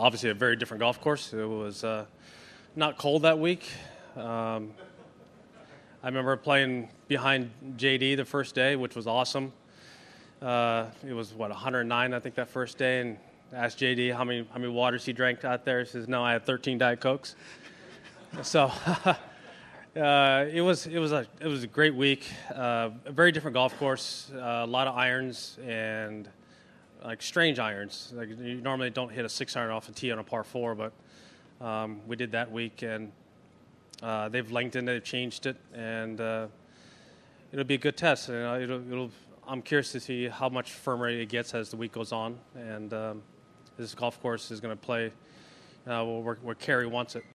obviously a very different golf course. It was not cold that week. I remember playing behind JD the first day, which was awesome. It was 109 I think that first day, and I asked JD how many waters he drank out there. He says, "No, I had 13 Diet Cokes." So it was a great week. A very different golf course. A lot of irons and like strange irons. Like you normally don't hit a 6-iron off a tee on a par 4, but we did that week, and they've lengthened it, they've changed it, and it'll be a good test. I'm curious to see how much firmer it gets as the week goes on, and this golf course is going to play where Kerry wants it.